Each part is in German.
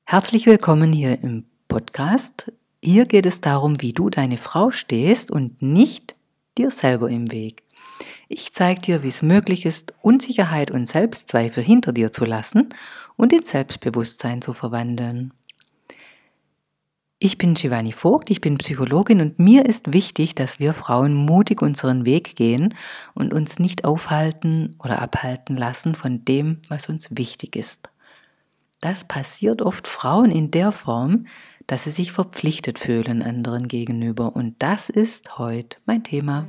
Herzlich willkommen hier im Podcast. Hier geht es darum, wie du deine Frau stehst und nicht dir selber im Weg. Ich zeige dir, wie es möglich ist, Unsicherheit und Selbstzweifel hinter dir zu lassen und in Selbstbewusstsein zu verwandeln. Ich bin Giovanni Vogt, ich bin Psychologin und mir ist wichtig, dass wir Frauen mutig unseren Weg gehen und uns nicht aufhalten oder abhalten lassen von dem, was uns wichtig ist. Das passiert oft Frauen in der Form, dass sie sich verpflichtet fühlen anderen gegenüber. Und das ist heute mein Thema.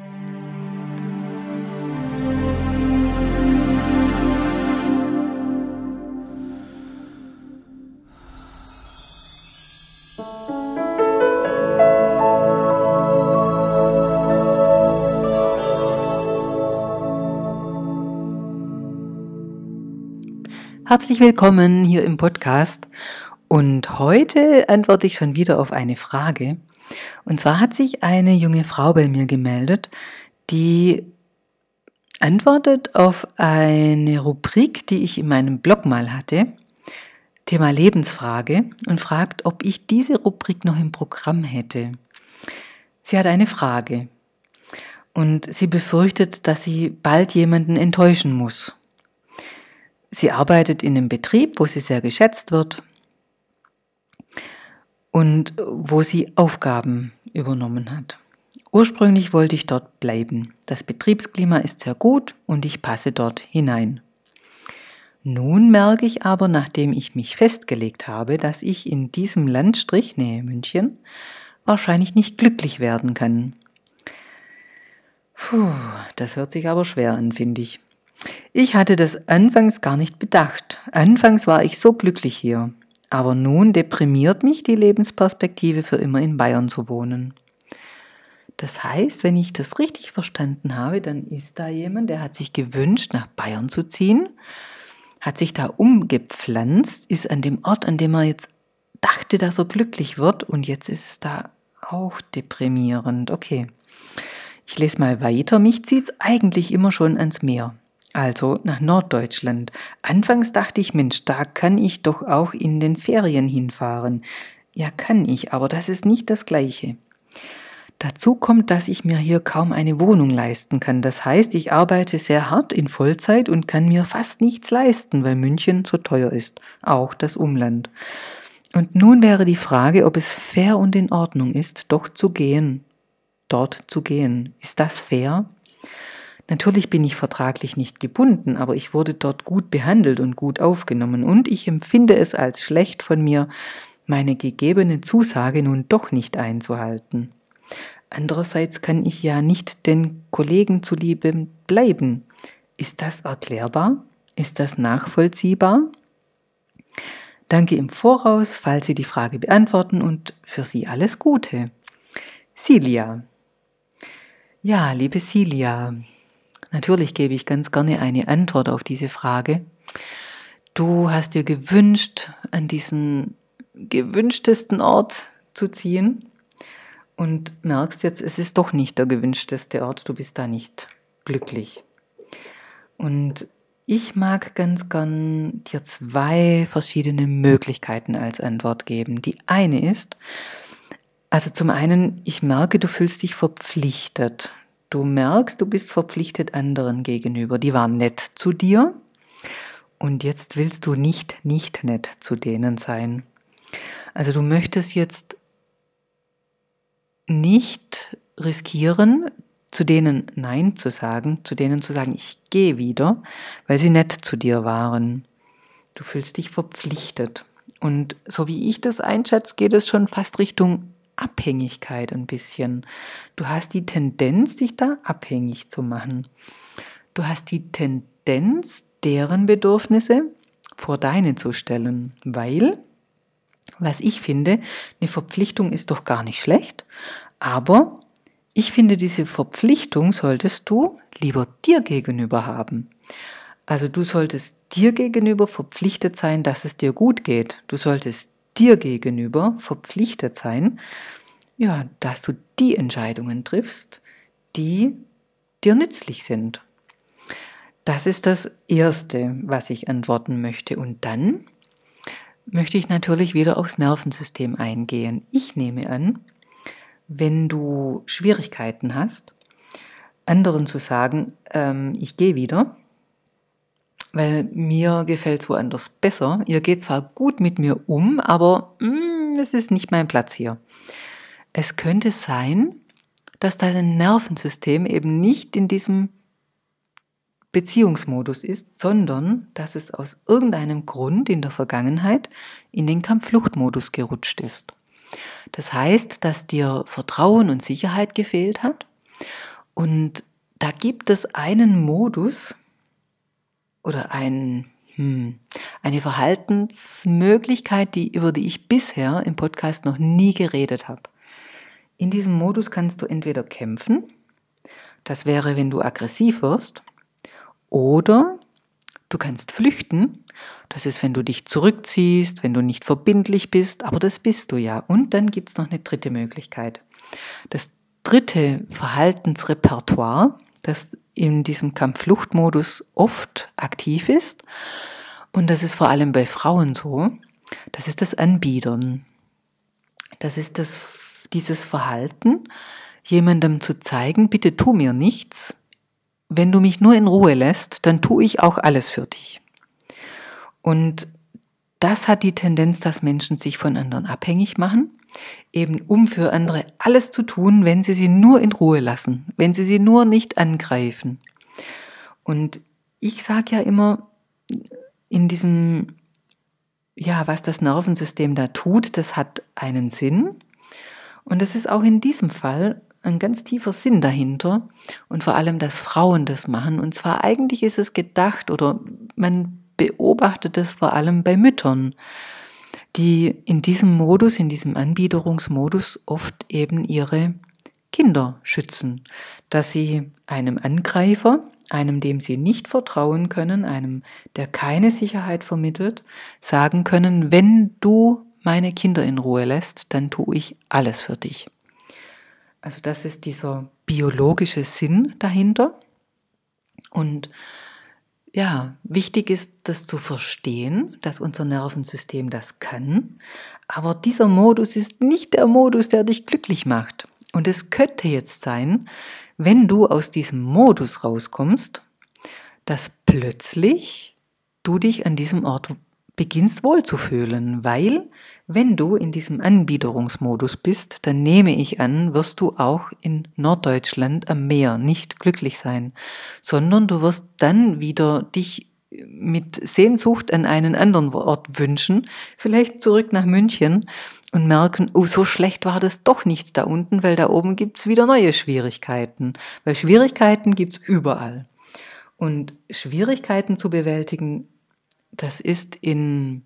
Herzlich willkommen hier im Podcast. Und heute antworte ich schon wieder auf eine Frage. Und zwar hat sich eine junge Frau bei mir gemeldet, die antwortet auf eine Rubrik, die ich in meinem Blog mal hatte, Thema Lebensfrage, und fragt, ob ich diese Rubrik noch im Programm hätte. Sie hat eine Frage und sie befürchtet, dass sie bald jemanden enttäuschen muss. Sie arbeitet in einem Betrieb, wo sie sehr geschätzt wird und wo sie Aufgaben übernommen hat. Ursprünglich wollte ich dort bleiben. Das Betriebsklima ist sehr gut und ich passe dort hinein. Nun merke ich aber, nachdem ich mich festgelegt habe, dass ich in diesem Landstrich, Nähe München, wahrscheinlich nicht glücklich werden kann. Das hört sich aber schwer an, finde ich. Ich hatte das anfangs gar nicht bedacht. Anfangs war ich so glücklich hier. Aber nun deprimiert mich die Lebensperspektive, für immer in Bayern zu wohnen. Das heißt, wenn ich das richtig verstanden habe, dann ist da jemand, der hat sich gewünscht, nach Bayern zu ziehen, hat sich da umgepflanzt, ist an dem Ort, an dem er jetzt dachte, dass er glücklich wird, und jetzt ist es da auch deprimierend. Okay, ich lese mal weiter. Mich zieht es eigentlich immer schon ans Meer. Also nach Norddeutschland. Anfangs dachte ich, Mensch, da kann ich doch auch in den Ferien hinfahren. Ja, kann ich, aber das ist nicht das Gleiche. Dazu kommt, dass ich mir hier kaum eine Wohnung leisten kann. Das heißt, ich arbeite sehr hart in Vollzeit und kann mir fast nichts leisten, weil München so teuer ist. Auch das Umland. Und nun wäre die Frage, ob es fair und in Ordnung ist, dort zu gehen. Ist das fair? Natürlich bin ich vertraglich nicht gebunden, aber ich wurde dort gut behandelt und gut aufgenommen und ich empfinde es als schlecht von mir, meine gegebene Zusage nun doch nicht einzuhalten. Andererseits kann ich ja nicht den Kollegen zuliebe bleiben. Ist das erklärbar? Ist das nachvollziehbar? Danke im Voraus, falls Sie die Frage beantworten, und für Sie alles Gute. Silja. Ja, liebe Silja, natürlich gebe ich ganz gerne eine Antwort auf diese Frage. Du hast dir gewünscht, an diesen gewünschtesten Ort zu ziehen und merkst jetzt, es ist doch nicht der gewünschteste Ort, du bist da nicht glücklich. Und ich mag ganz gern dir zwei verschiedene Möglichkeiten als Antwort geben. Die eine ist, also zum einen, ich merke, du fühlst dich verpflichtet. Du merkst, du bist verpflichtet anderen gegenüber. Die waren nett zu dir und jetzt willst du nicht nett zu denen sein. Also du möchtest jetzt nicht riskieren, zu denen Nein zu sagen, zu denen zu sagen, ich gehe wieder, weil sie nett zu dir waren. Du fühlst dich verpflichtet. Und so wie ich das einschätze, geht es schon fast Richtung Abhängigkeit ein bisschen. Du hast die Tendenz, dich da abhängig zu machen. Du hast die Tendenz, deren Bedürfnisse vor deine zu stellen, weil, was ich finde, eine Verpflichtung ist doch gar nicht schlecht, aber ich finde, diese Verpflichtung solltest du lieber dir gegenüber haben. Also du solltest dir gegenüber verpflichtet sein, dass es dir gut geht. Du solltest dir gegenüber verpflichtet sein, ja, dass du die Entscheidungen triffst, die dir nützlich sind. Das ist das Erste, was ich antworten möchte. Und dann möchte ich natürlich wieder aufs Nervensystem eingehen. Ich nehme an, wenn du Schwierigkeiten hast, anderen zu sagen, ich gehe wieder, weil mir gefällt es woanders besser. Ihr geht zwar gut mit mir um, aber es ist nicht mein Platz hier. Es könnte sein, dass dein Nervensystem eben nicht in diesem Beziehungsmodus ist, sondern dass es aus irgendeinem Grund in der Vergangenheit in den Kampffluchtmodus gerutscht ist. Das heißt, dass dir Vertrauen und Sicherheit gefehlt hat und da gibt es einen Modus oder eine Verhaltensmöglichkeit, über die ich bisher im Podcast noch nie geredet habe. In diesem Modus kannst du entweder kämpfen, das wäre, wenn du aggressiv wirst, oder du kannst flüchten, das ist, wenn du dich zurückziehst, wenn du nicht verbindlich bist, aber das bist du ja. Und dann gibt es noch eine dritte Möglichkeit. Das dritte Verhaltensrepertoire, das in diesem Kampf-Flucht-Modus oft aktiv ist, und das ist vor allem bei Frauen so, das ist das Anbiedern. Das ist dieses Verhalten, jemandem zu zeigen, bitte tu mir nichts, wenn du mich nur in Ruhe lässt, dann tue ich auch alles für dich. Und das hat die Tendenz, dass Menschen sich von anderen abhängig machen, eben um für andere alles zu tun, wenn sie nur in Ruhe lassen, wenn sie nur nicht angreifen. Und ich sage ja immer, in diesem, was das Nervensystem da tut, das hat einen Sinn. Und es ist auch in diesem Fall ein ganz tiefer Sinn dahinter und vor allem, dass Frauen das machen. Und zwar eigentlich ist es gedacht oder man beobachtet es vor allem bei Müttern, die in diesem Modus, in diesem Anbiederungsmodus oft eben ihre Kinder schützen, dass sie einem Angreifer, einem, dem sie nicht vertrauen können, einem, der keine Sicherheit vermittelt, sagen können, wenn du meine Kinder in Ruhe lässt, dann tue ich alles für dich. Also das ist dieser biologische Sinn dahinter. Und ja, wichtig ist, das zu verstehen, dass unser Nervensystem das kann. Aber dieser Modus ist nicht der Modus, der dich glücklich macht. Und es könnte jetzt sein, wenn du aus diesem Modus rauskommst, dass plötzlich du dich an diesem Ort beginnst wohlzufühlen, weil wenn du in diesem Anbiederungsmodus bist, dann nehme ich an, wirst du auch in Norddeutschland am Meer nicht glücklich sein, sondern du wirst dann wieder dich mit Sehnsucht an einen anderen Ort wünschen, vielleicht zurück nach München und merken, oh, so schlecht war das doch nicht da unten, weil da oben gibt's wieder neue Schwierigkeiten, weil Schwierigkeiten gibt's überall. Und Schwierigkeiten zu bewältigen, das ist in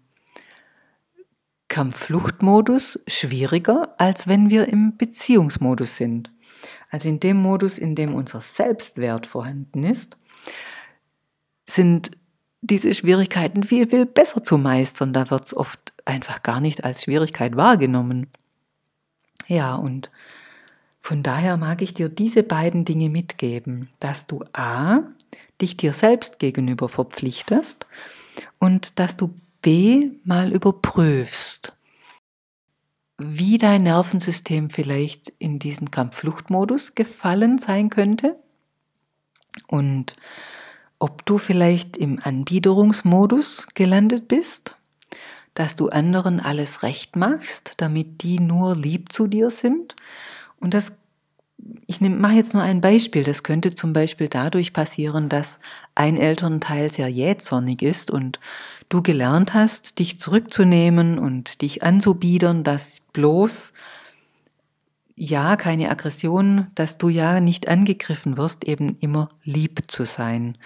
Kampf-Flucht-Modus schwieriger, als wenn wir im Beziehungsmodus sind. Also in dem Modus, in dem unser Selbstwert vorhanden ist, sind diese Schwierigkeiten viel, viel besser zu meistern. Da wird es oft einfach gar nicht als Schwierigkeit wahrgenommen. Ja, und von daher mag ich dir diese beiden Dinge mitgeben, dass du a. dich dir selbst gegenüber verpflichtest und dass du b. mal überprüfst, wie dein Nervensystem vielleicht in diesen Kampf-Flucht-Modus gefallen sein könnte und ob du vielleicht im Anbiederungsmodus gelandet bist, dass du anderen alles recht machst, damit die nur lieb zu dir sind. Und ich mache jetzt nur ein Beispiel. Das könnte zum Beispiel dadurch passieren, dass ein Elternteil sehr jähzornig ist und du gelernt hast, dich zurückzunehmen und dich anzubiedern, dass bloß keine Aggression, dass du nicht angegriffen wirst, eben immer lieb zu sein.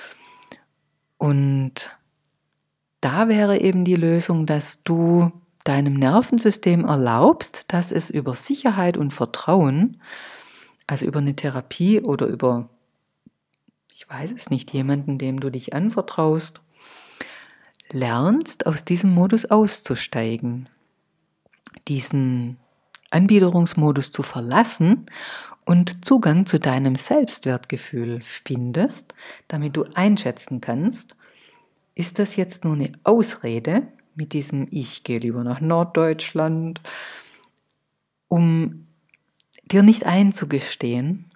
Und da wäre eben die Lösung, dass du deinem Nervensystem erlaubst, dass es über Sicherheit und Vertrauen, also über eine Therapie oder über, ich weiß es nicht, jemanden, dem du dich anvertraust, lernst, aus diesem Modus auszusteigen, diesen Anbiederungsmodus zu verlassen und Zugang zu deinem Selbstwertgefühl findest, damit du einschätzen kannst, ist das jetzt nur eine Ausrede mit diesem Ich gehe lieber nach Norddeutschland, um dir nicht einzugestehen,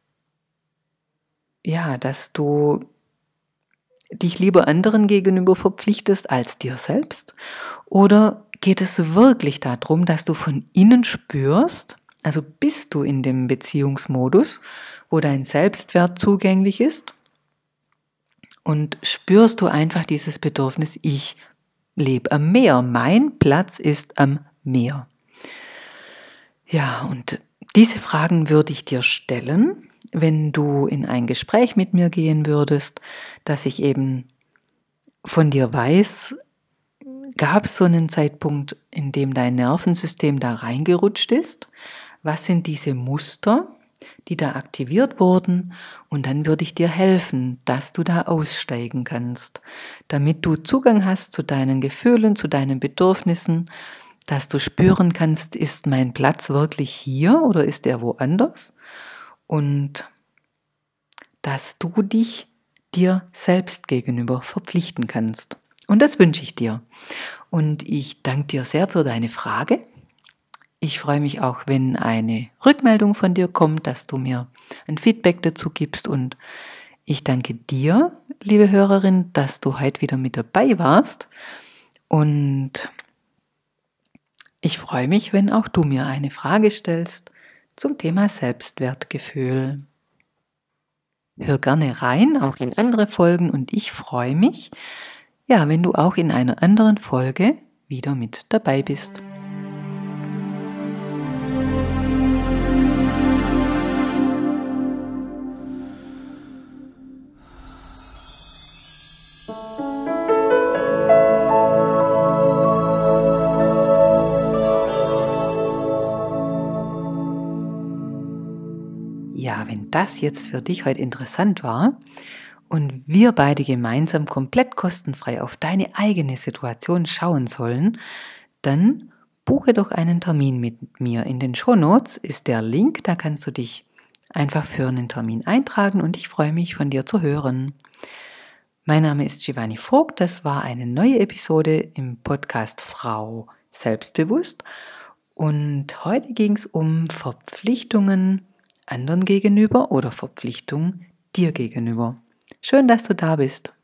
ja, dass du dich lieber anderen gegenüber verpflichtest als dir selbst? Oder geht es wirklich darum, dass du von innen spürst, also bist du in dem Beziehungsmodus, wo dein Selbstwert zugänglich ist und spürst du einfach dieses Bedürfnis, ich lebe am Meer, mein Platz ist am Meer. Ja, und diese Fragen würde ich dir stellen, wenn du in ein Gespräch mit mir gehen würdest, dass ich eben von dir weiß, gab es so einen Zeitpunkt, in dem dein Nervensystem da reingerutscht ist? Was sind diese Muster, die da aktiviert wurden? Und dann würde ich dir helfen, dass du da aussteigen kannst, damit du Zugang hast zu deinen Gefühlen, zu deinen Bedürfnissen, dass du spüren kannst, ist mein Platz wirklich hier oder ist er woanders? Und dass du dich dir selbst gegenüber verpflichten kannst. Und das wünsche ich dir. Und ich danke dir sehr für deine Frage. Ich freue mich auch, wenn eine Rückmeldung von dir kommt, dass du mir ein Feedback dazu gibst. Und ich danke dir, liebe Hörerin, dass du heute wieder mit dabei warst. Und ich freue mich, wenn auch du mir eine Frage stellst zum Thema Selbstwertgefühl. Hör gerne rein, auch in andere Folgen, und ich freue mich, ja, wenn du auch in einer anderen Folge wieder mit dabei bist. Ja, wenn das jetzt für dich heute interessant war und wir beide gemeinsam komplett kostenfrei auf deine eigene Situation schauen sollen, dann buche doch einen Termin mit mir. In den Shownotes ist der Link, da kannst du dich einfach für einen Termin eintragen und ich freue mich, von dir zu hören. Mein Name ist Giovanni Vogt, das war eine neue Episode im Podcast Frau Selbstbewusst und heute ging es um Verpflichtungen anderen gegenüber oder Verpflichtung dir gegenüber. Schön, dass du da bist.